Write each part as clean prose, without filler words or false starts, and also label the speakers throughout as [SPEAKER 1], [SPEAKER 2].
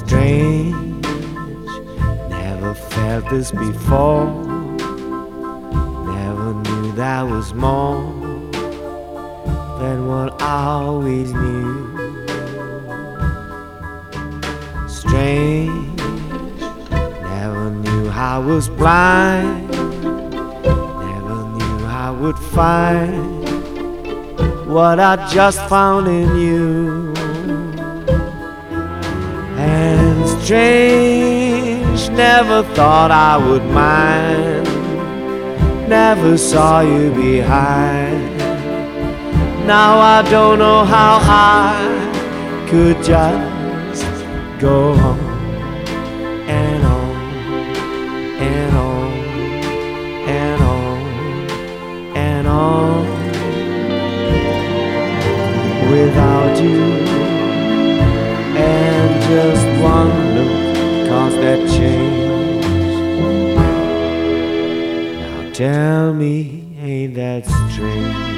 [SPEAKER 1] strange, never felt this before. Never knew that was more than what I always knew. Strange, never knew I was blind. Never knew I would find what I just found in you. And strange, never thought I would mind. Never saw you behind. Now I don't know how I could just go on and on and on and on and on without you. And just one look caused that change. Now tell me, ain't that strange?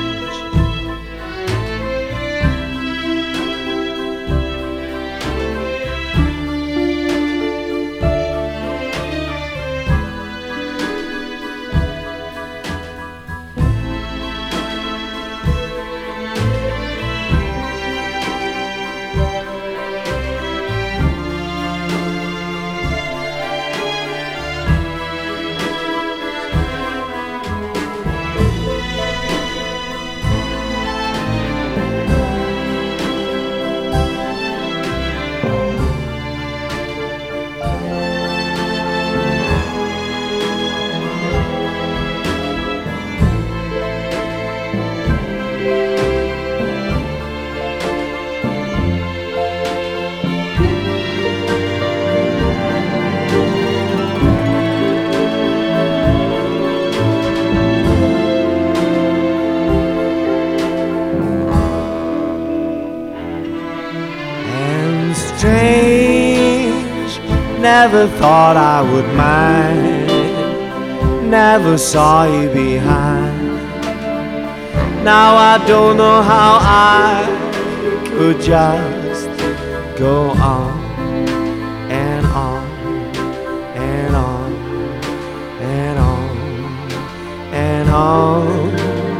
[SPEAKER 1] Strange, never thought I would mind. Never saw you behind. Now I don't know how I could just go on and on and on and on and on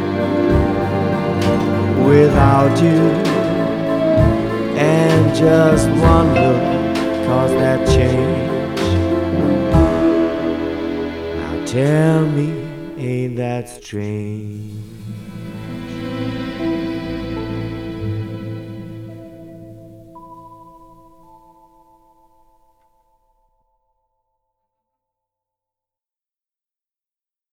[SPEAKER 1] without you. And just one look caused that change. Now tell me, ain't that strange?